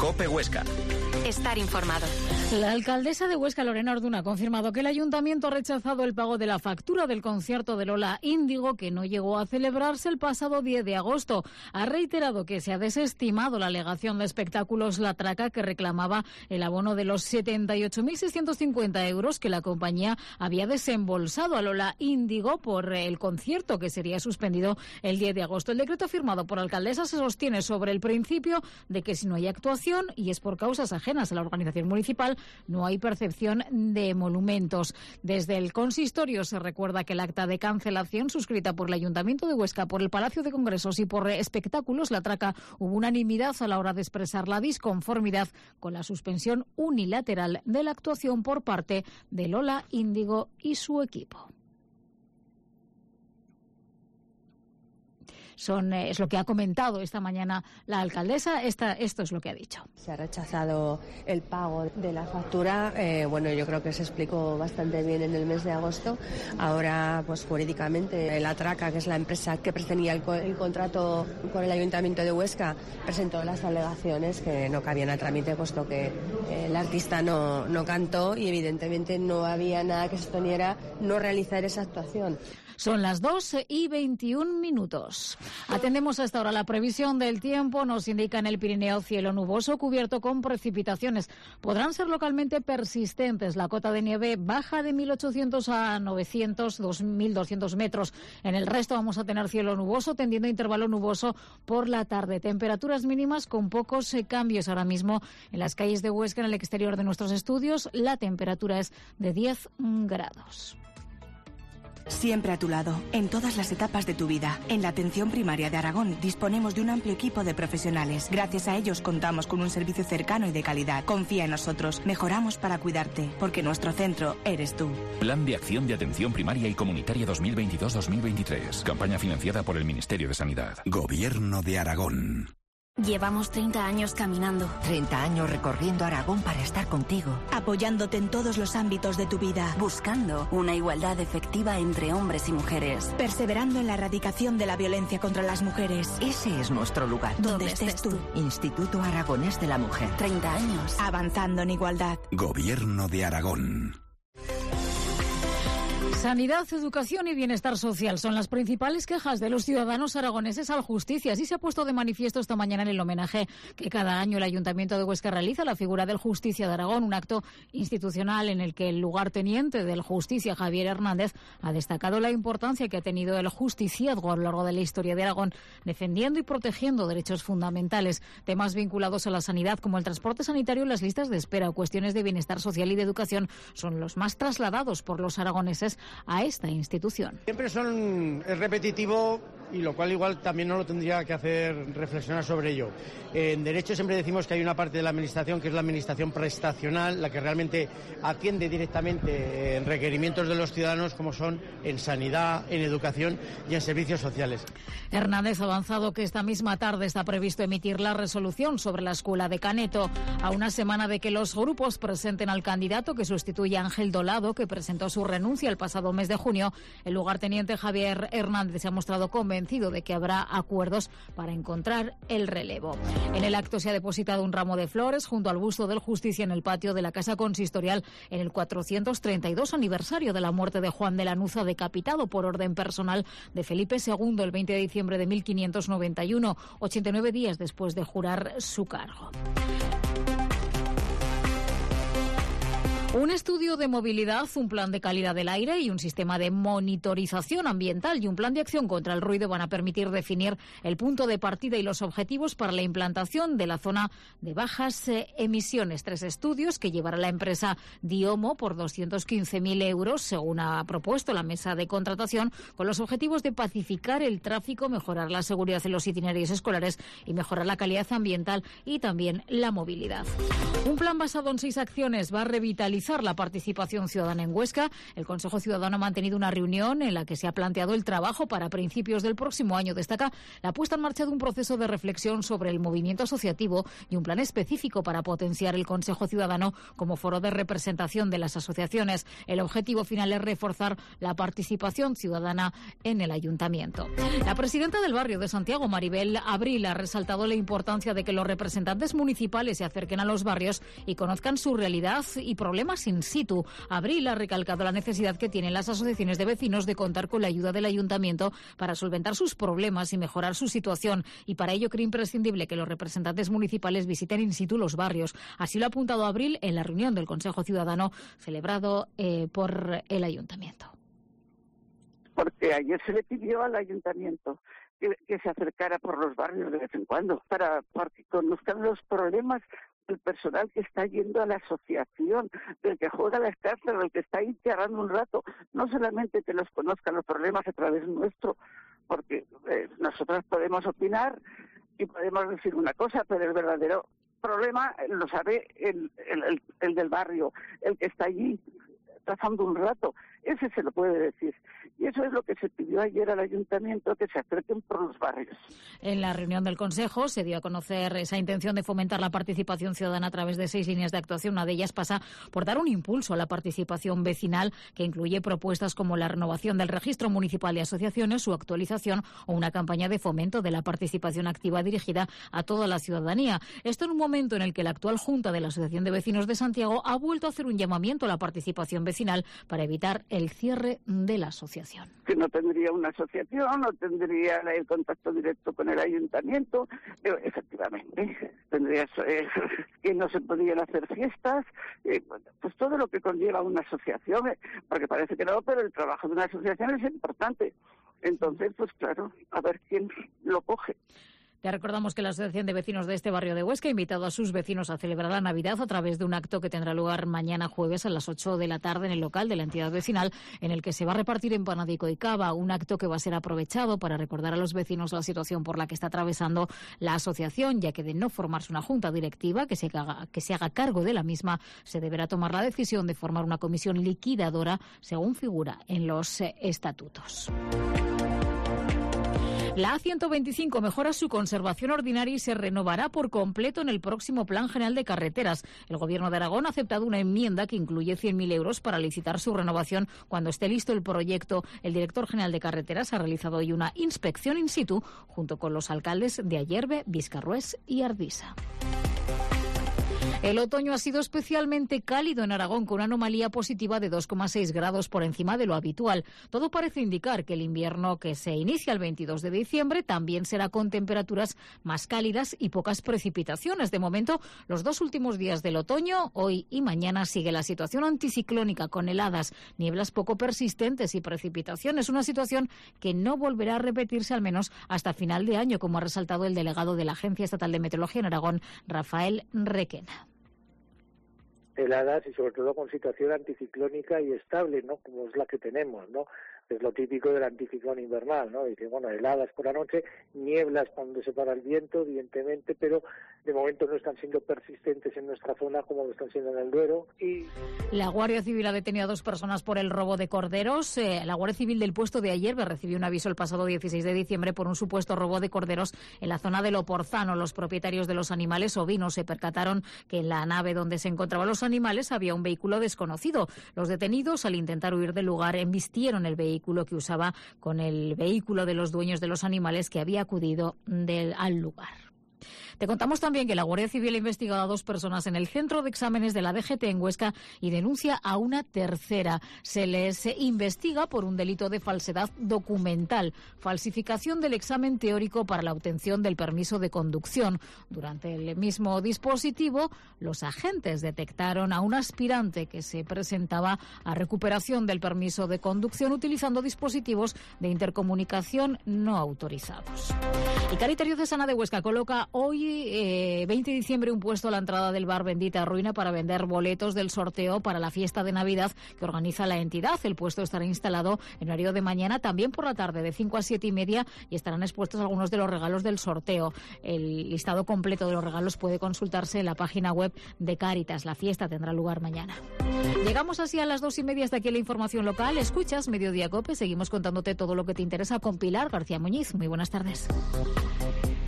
COPE Huesca. Estar informado. La alcaldesa de Huesca, Lorena Orduna, ha confirmado que el ayuntamiento ha rechazado el pago de la factura del concierto de Lola Índigo, que no llegó a celebrarse el pasado 10 de agosto. Ha reiterado que se ha desestimado la alegación de Espectáculos La Traca, que reclamaba el abono de los 78.650 euros que la compañía había desembolsado a Lola Índigo por el concierto que sería suspendido el 10 de agosto. El decreto firmado por la alcaldesa se sostiene sobre el principio de que si no hay actuación y es por causas ajenas a la organización municipal, no hay percepción de emolumentos. Desde el consistorio se recuerda que el acta de cancelación suscrita por el Ayuntamiento de Huesca, por el Palacio de Congresos y por Espectáculos La Traca, hubo unanimidad a la hora de expresar la disconformidad con la suspensión unilateral de la actuación por parte de Lola Índigo y su equipo. Es lo que ha comentado esta mañana la alcaldesa. Esto es lo que ha dicho. Se ha rechazado el pago de la factura. Yo creo que se explicó bastante bien en el mes de agosto. Ahora, pues jurídicamente, La Traca, que es la empresa que tenía el contrato con el Ayuntamiento de Huesca, presentó las alegaciones que no cabían a trámite, puesto que el artista no cantó y evidentemente no había nada que sosteniera no realizar esa actuación. Son las 2:21. Atendemos hasta ahora la previsión del tiempo. Nos indica en el Pirineo cielo nuboso cubierto con precipitaciones. Podrán ser localmente persistentes. La cota de nieve baja de 1.800 a 900, 2.200 metros. En el resto vamos a tener cielo nuboso tendiendo a intervalo nuboso por la tarde. Temperaturas mínimas con pocos cambios ahora mismo en las calles de Huesca. En el exterior de nuestros estudios la temperatura es de 10 grados. Siempre a tu lado, en todas las etapas de tu vida. En la atención primaria de Aragón disponemos de un amplio equipo de profesionales. Gracias a ellos contamos con un servicio cercano y de calidad. Confía en nosotros, mejoramos para cuidarte, porque nuestro centro eres tú. Plan de Acción de Atención Primaria y Comunitaria 2022-2023. Campaña financiada por el Ministerio de Sanidad. Gobierno de Aragón. Llevamos 30 años caminando. 30 años recorriendo Aragón para estar contigo. Apoyándote en todos los ámbitos de tu vida. Buscando una igualdad efectiva entre hombres y mujeres. Perseverando en la erradicación de la violencia contra las mujeres. Ese es nuestro lugar. Donde estés tú. Instituto Aragonés de la Mujer. 30 años. Avanzando en igualdad. Gobierno de Aragón. Sanidad, educación y bienestar social son las principales quejas de los ciudadanos aragoneses al Justicia. Así se ha puesto de manifiesto esta mañana en el homenaje que cada año el Ayuntamiento de Huesca realiza a la figura del Justicia de Aragón, un acto institucional en el que el lugarteniente del Justicia, Javier Hernández, ha destacado la importancia que ha tenido el justiciazgo a lo largo de la historia de Aragón, defendiendo y protegiendo derechos fundamentales. Temas vinculados a la sanidad, como el transporte sanitario, las listas de espera o cuestiones de bienestar social y de educación, son los más trasladados por los aragoneses a esta institución. Siempre es repetitivo, y lo cual igual también no lo tendría que hacer reflexionar sobre ello. En derecho siempre decimos que hay una parte de la administración que es la administración prestacional, la que realmente atiende directamente en requerimientos de los ciudadanos, como son en sanidad, en educación y en servicios sociales. Hernández ha avanzado que esta misma tarde está previsto emitir la resolución sobre la escuela de Caneto, a una semana de que los grupos presenten al candidato que sustituye a Ángel Dolado, que presentó su renuncia el pasado mes de junio. El lugarteniente Javier Hernández se ha mostrado convencido de que habrá acuerdos para encontrar el relevo. En el acto se ha depositado un ramo de flores junto al busto del Justicia en el patio de la Casa Consistorial en el 432 aniversario de la muerte de Juan de Lanuza, decapitado por orden personal de Felipe II el 20 de diciembre de 1591, 89 días después de jurar su cargo. Un estudio de movilidad, un plan de calidad del aire y un sistema de monitorización ambiental y un plan de acción contra el ruido van a permitir definir el punto de partida y los objetivos para la implantación de la zona de bajas emisiones. 3 estudios que llevará la empresa Diomo por 215.000 euros, según ha propuesto la mesa de contratación, con los objetivos de pacificar el tráfico, mejorar la seguridad en los itinerarios escolares y mejorar la calidad ambiental y también la movilidad. Un plan basado en 6 acciones va a revitalizar actualizar la participación ciudadana en Huesca. El Consejo Ciudadano ha mantenido una reunión en la que se ha planteado el trabajo para principios del próximo año. Destaca la puesta en marcha de un proceso de reflexión sobre el movimiento asociativo y un plan específico para potenciar el Consejo Ciudadano como foro de representación de las asociaciones. El objetivo final es reforzar la participación ciudadana en el ayuntamiento. La presidenta del barrio de Santiago, Maribel Abril, ha resaltado la importancia de que los representantes municipales se acerquen a los barrios y conozcan su realidad y problemas in situ. Abril ha recalcado la necesidad que tienen las asociaciones de vecinos de contar con la ayuda del ayuntamiento para solventar sus problemas y mejorar su situación, y para ello cree imprescindible que los representantes municipales visiten in situ los barrios. Así lo ha apuntado Abril en la reunión del Consejo Ciudadano celebrado por el ayuntamiento. Porque ayer se le pidió al ayuntamiento que se acercara por los barrios de vez en cuando para que conozcan los problemas del personal que está yendo a la asociación, del que juega a las cartas, del que está ahí charlando un rato. No solamente que los conozcan los problemas a través nuestro, porque nosotros podemos opinar y podemos decir una cosa, pero el verdadero problema lo sabe el del barrio, el que está allí pasando un rato. Ese se lo puede decir. Y eso es lo que se pidió ayer al ayuntamiento, que se acerquen por los barrios. En la reunión del Consejo se dio a conocer esa intención de fomentar la participación ciudadana a través de 6 líneas de actuación. Una de ellas pasa por dar un impulso a la participación vecinal, que incluye propuestas como la renovación del registro municipal de asociaciones, su actualización o una campaña de fomento de la participación activa dirigida a toda la ciudadanía. Esto en un momento en el que la actual Junta de la Asociación de Vecinos de Santiago ha vuelto a hacer un llamamiento a la participación vecinal para evitar el cierre de la asociación. Que no tendría una asociación, no tendría el contacto directo con el ayuntamiento, efectivamente, tendría que no se podían hacer fiestas, pues todo lo que conlleva una asociación, porque parece que no, pero el trabajo de una asociación es importante. Entonces, pues claro, a ver quién lo coge. Ya recordamos que la Asociación de Vecinos de este barrio de Huesca ha invitado a sus vecinos a celebrar la Navidad a través de un acto que tendrá lugar mañana jueves a las 8 de la tarde en el local de la entidad vecinal, en el que se va a repartir empanadico y cava, un acto que va a ser aprovechado para recordar a los vecinos la situación por la que está atravesando la asociación, ya que de no formarse una junta directiva que se haga cargo de la misma, se deberá tomar la decisión de formar una comisión liquidadora, según figura en los estatutos. La A125 mejora su conservación ordinaria y se renovará por completo en el próximo Plan General de Carreteras. El Gobierno de Aragón ha aceptado una enmienda que incluye 100.000 euros para licitar su renovación cuando esté listo el proyecto. El director general de Carreteras ha realizado hoy una inspección in situ junto con los alcaldes de Ayerbe, Viscarrués y Ardisa. El otoño ha sido especialmente cálido en Aragón, con una anomalía positiva de 2,6 grados por encima de lo habitual. Todo parece indicar que el invierno, que se inicia el 22 de diciembre, también será con temperaturas más cálidas y pocas precipitaciones. De momento, los 2 últimos días del otoño, hoy y mañana, sigue la situación anticiclónica con heladas, nieblas poco persistentes y precipitaciones. Una situación que no volverá a repetirse al menos hasta final de año, como ha resaltado el delegado de la Agencia Estatal de Meteorología en Aragón, Rafael Requena. Heladas y sobre todo con situación anticiclónica y estable, ¿no? Como es la que tenemos, ¿no? Es lo típico del anticiclón invernal, ¿no? Dice, bueno, heladas por la noche, nieblas cuando se para el viento, evidentemente, pero de momento no están siendo persistentes en nuestra zona como lo están siendo en el Duero. Y la Guardia Civil ha detenido a 2 personas por el robo de corderos. La Guardia Civil del puesto de Ayerbe recibió un aviso el pasado 16 de diciembre por un supuesto robo de corderos en la zona de Loporzano. Los propietarios de los animales ovinos se percataron que en la nave donde se encontraban los animales había un vehículo desconocido. Los detenidos, al intentar huir del lugar, embistieron el vehículo que usaba con el vehículo de los dueños de los animales que había acudido al lugar. Te contamos también que la Guardia Civil ha investigado a 2 personas en el centro de exámenes de la DGT en Huesca y denuncia a una tercera. Se les investiga por un delito de falsedad documental, falsificación del examen teórico para la obtención del permiso de conducción. Durante el mismo dispositivo, los agentes detectaron a un aspirante que se presentaba a recuperación del permiso de conducción utilizando dispositivos de intercomunicación no autorizados. Y Caritas Diocesana de Huesca coloca hoy, 20 de diciembre, un puesto a la entrada del bar Bendita Ruina para vender boletos del sorteo para la fiesta de Navidad que organiza la entidad. El puesto estará instalado en horario de mañana, también por la tarde, de 5 a 7 y media, y estarán expuestos algunos de los regalos del sorteo. El listado completo de los regalos puede consultarse en la página web de Caritas. La fiesta tendrá lugar mañana. Llegamos así a las 2:30 hasta aquí la información local. Escuchas Mediodía COPE. Seguimos contándote todo lo que te interesa con Pilar García Muñiz. Muy buenas tardes.